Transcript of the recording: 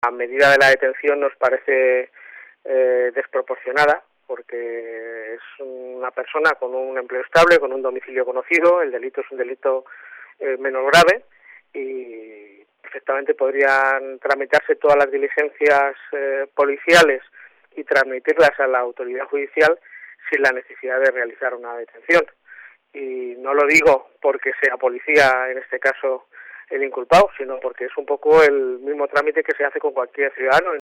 La medida de la detención nos parece desproporcionada, porque es una persona con un empleo estable, con un domicilio conocido, el delito es un delito menos grave y perfectamente podrían tramitarse todas las diligencias policiales y transmitirlas a la autoridad judicial sin la necesidad de realizar una detención. Y no lo digo porque sea policía, en este caso el inculpado, sino porque es un poco el mismo trámite que se hace con cualquier ciudadano.